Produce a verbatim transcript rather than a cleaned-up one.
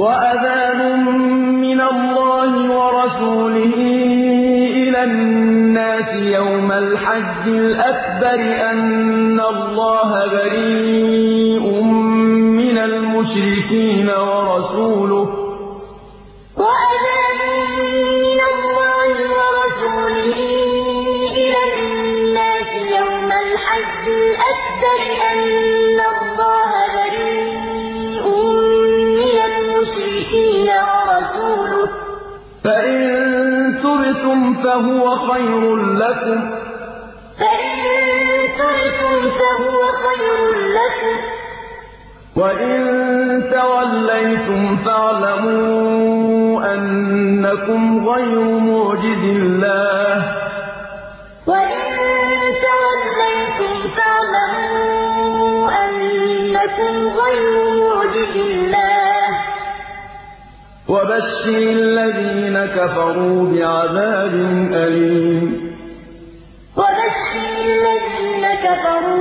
وَأَذَانٌ مِّنَ اللَّهِ وَرَسُولِهِ إِلَى النَّاسِ يَوْمَ الْحَجِّ الْأَكْبَرِ أَنَّ اللَّهَ بَرِيءٌ مِّنَ الْمُشْرِكِينَ وَرَسُولُهُ فَإِن تُبْتُمْ فَهُوَ خَيْرٌ لَّكُمْ ۖ وَإِن تَوَلَّيْتُمْ فَاعْلَمُوا أَنَّكُمْ غَيْرُ مُعْجِزِي اللَّهِ ۗ وَبَشِّرِ الَّذِينَ كَفَرُوا بِعَذَابٍ أَلِيمٍ وَأَذَانٌ مِّنَ اللَّهِ وَرَسُولِهِ إِلَى النَّاسِ يَوْمَ الْحَجِّ الْأَكْبَرِ أَنَّ اللَّهَ بَرِيءٌ مِّنَ الْمُشْرِكِينَ وَرَسُولُهُ فَإِن تُبْتُمْ فَهُوَ خَيْرٌ لَّكُمْ ۖ وَإِن تَوَلَّيْتُمْ فَاعْلَمُوا أَنَّكُمْ غَيْرُ مُعْجِزِي اللَّهِ ۗ وَبَشِّرِ الَّذِينَ كَفَرُوا بِعَذَابٍ أَلِيمٍ